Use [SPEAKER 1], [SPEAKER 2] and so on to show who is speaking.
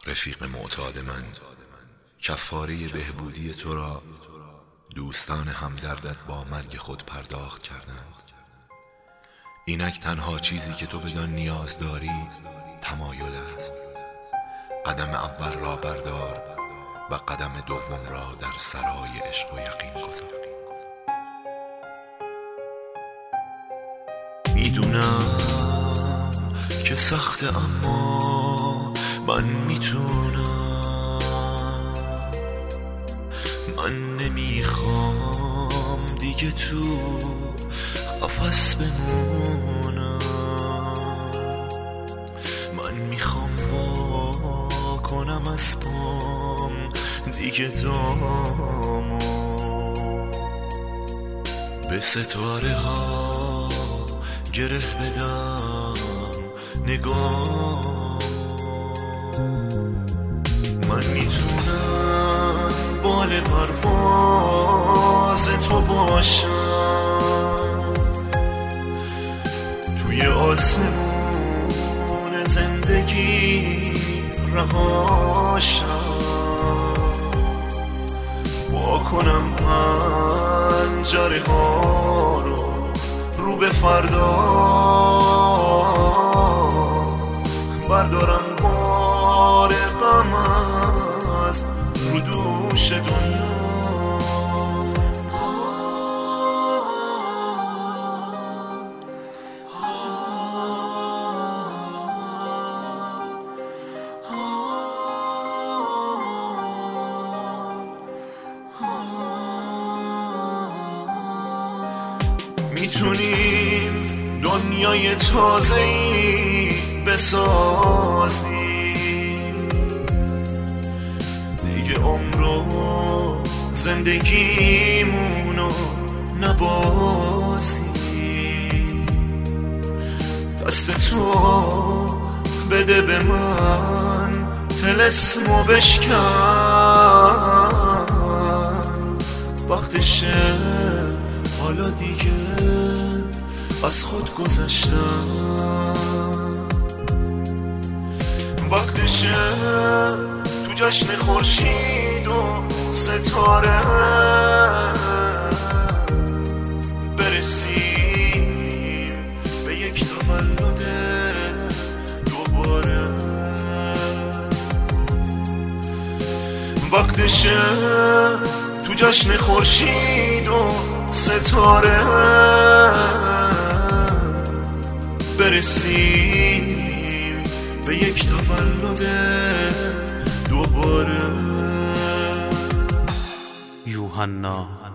[SPEAKER 1] رفیق معتاد من، کفاره بهبودی تو را دوستان همدردت با مرگ خود پرداخت کردند. اینک تنها چیزی که تو بدان نیاز داری تمایل است. قدم اول را بردار و قدم دوم را در سرای عشق و یقین گذار. میدونم که سخته اما من میتونم. من نمیخوام دیگه تو قفس بمونم. من میخوام وا کنم از پام دیگه دامو، به ستاره ها گره بدم نگاه. من میتونم بال پرواز تو باشم، توی آسمون زندگی رهاشم، وا کنم پنجره ها رو به فردا، بردارم بار غم از رو دوش دنیا. میتونیم دنیای تازه‌ای بسازیم، دیگه عمرو زندگیمونو نبازیم. دست تو بده به من طلسمو بشکن، وقتشه حالا دیگه از خود گذشتم. وقتشه تو جشن خورشید و ستاره برسیم به یک تولد دوباره. وقتشه تو جشن خورشید و ستاره برسیم به یک تولد دوباره.
[SPEAKER 2] یوحنا